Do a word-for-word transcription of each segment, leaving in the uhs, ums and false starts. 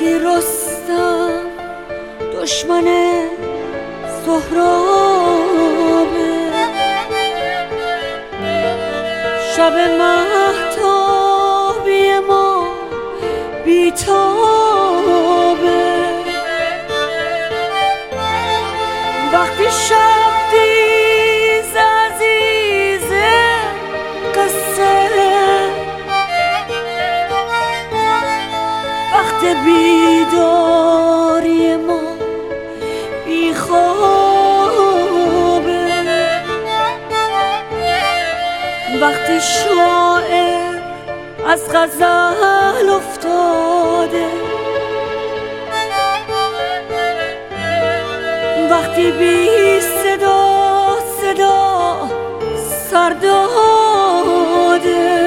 وقتی رستم دشمن سهرابه، شب مهتابی ما بیتابه، وقتی شب دیز عزیزه قصه، وقت بیداری ما بیخوابه، وقتی شاعر از غزل افتاده، وقتی بی صدا صدا سر داده،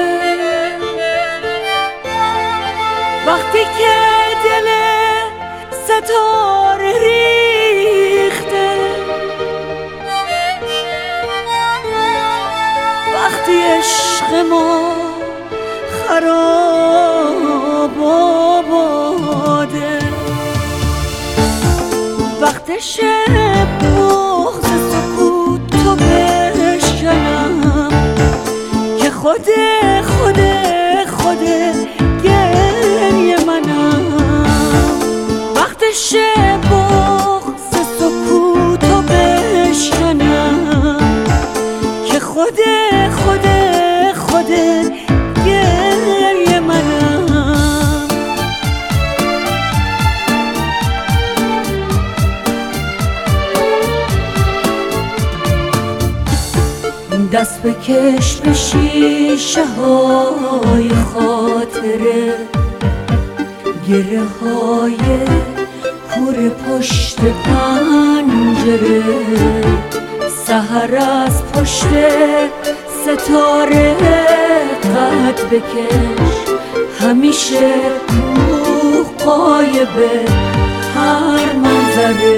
وقتی که دل ستاره ریخته، وقتی عشق ما خراب آباده، وقت شب بغض سکوت تو بشکنم که خود خود خود گریه منم، وقت شب بغض سکوت تو بشکنم که خود خود خود گریه منم. دست بکش به شیشه های خاطره، گره های کور پشت پنجره، سحر از پشت ستاره قد بکش، همیشه روح قایبه هر منظره.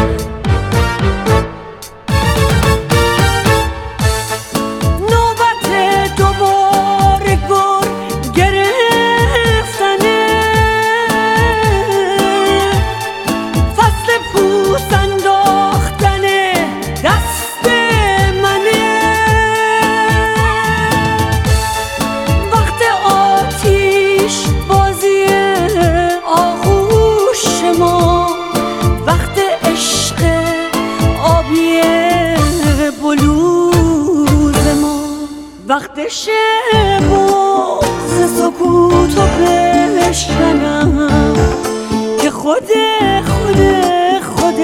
وقت شب بغض سکوت رو بشکنم که خود خود خود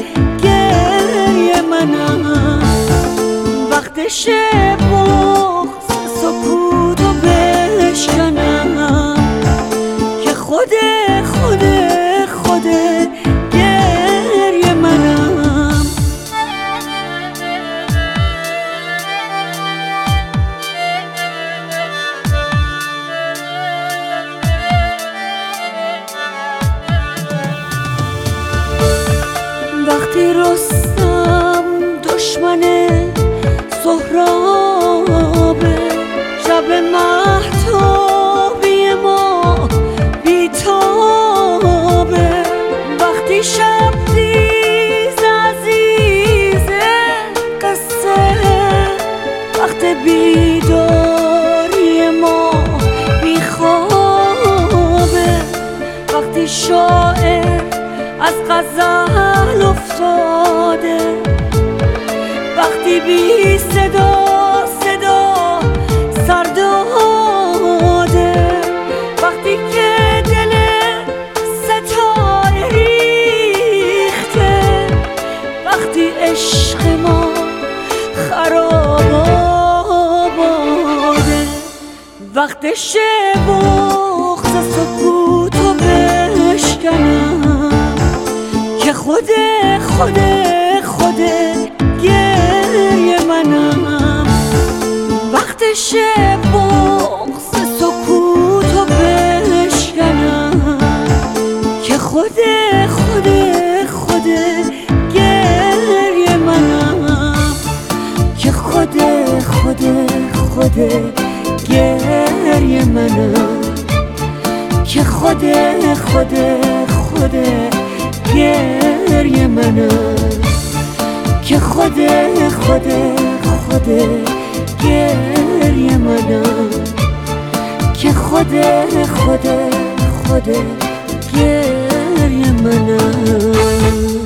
گریه منم، وقت شب بغض سکوت رو بشکنم که خود خود خود گریه منم. وقتی رستم دشمن سهرابه، شب مهتابی ما بیتابه، وقتی شب دیز عزیزه قصه، وقت بیداری ما بیخوابه، وقتی شاعر از غزل افتاده، وقتی بی صدا صدا سر داده، وقتی که دل ستاره ریخته، وقتی عشق ما خراب آباده، وقت شب بغض سکوت رو بشکنم که خود خود خود گریه منم، وقت شب بغض سکوت رو بشکنم که خود خود خود گریه منم، که خود خود خود گریه منم، که خود خود خود گریه منم، که خود خود خود گریه منم، که خود خود خود گریه منم.